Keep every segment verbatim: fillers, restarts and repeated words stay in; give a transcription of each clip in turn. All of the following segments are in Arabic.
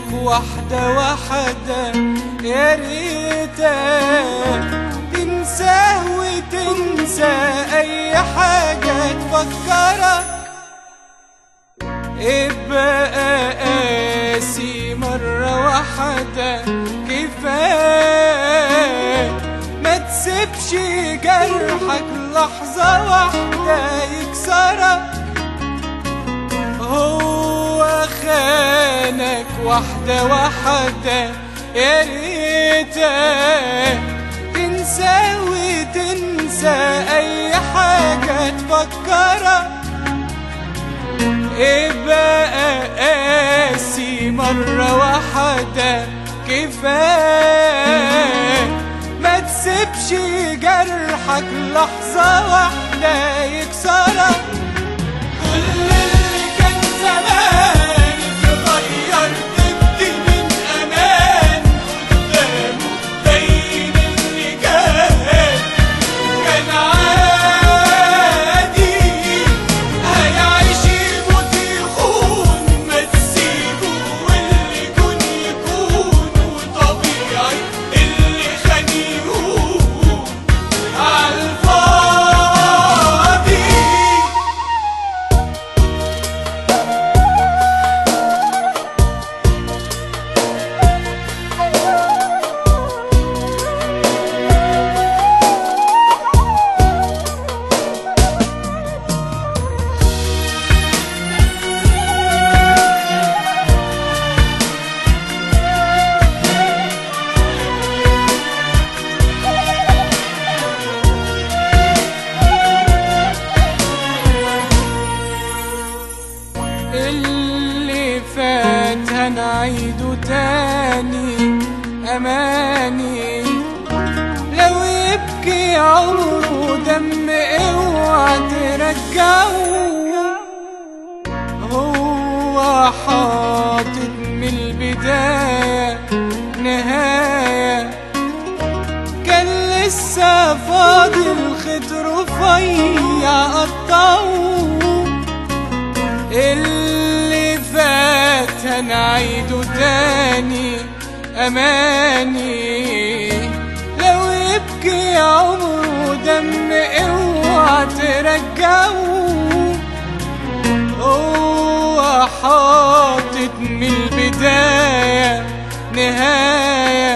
واحدة واحدة، يا ريتك تنساه وتنسى أي حاجة تفكرك. ابقى قاسي مرة واحدة كفاية، ما تسيبش جرحك لحظة واحدة يكسرك. هو خانك واحدة واحدة، يا ريتك تنسى وتنسى أي حاجة تفكرك. ابقى قاسي مرة واحدة كفاية، ما تسيبش جرحك لحظة واحدة يكسرك. كل اللي كان زمان اتغير، تبدي من أمان قدامه بين اللي كان كان عادي. هيعيش يموت يخون، ما تسيبه واللي يكون يكون، وطبيعي اللي خان يهون عالفاضي. اللي فات هنعيده تاني أماني، لو يبكي عمره دم اوعى ترجعه. هو حاطط من البداية نهاية، كان لسه فاضل خيط رفيع قطعه. اللي فات هنعيده تاني أماني، لو يبكي عمره دم اوعى ترجعه. هو حاطط من البداية نهاية،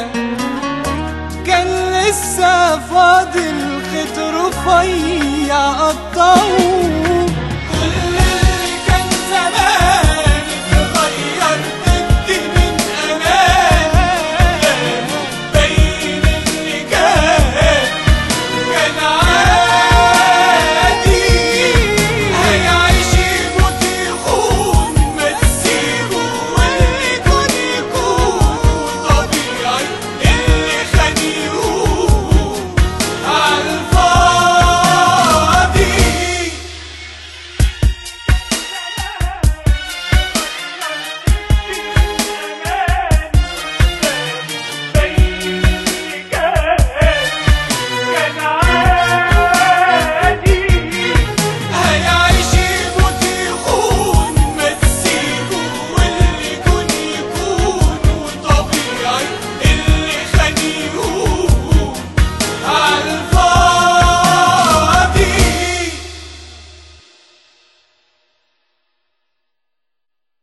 كان لسه فاضل خيط رفيع قطعه.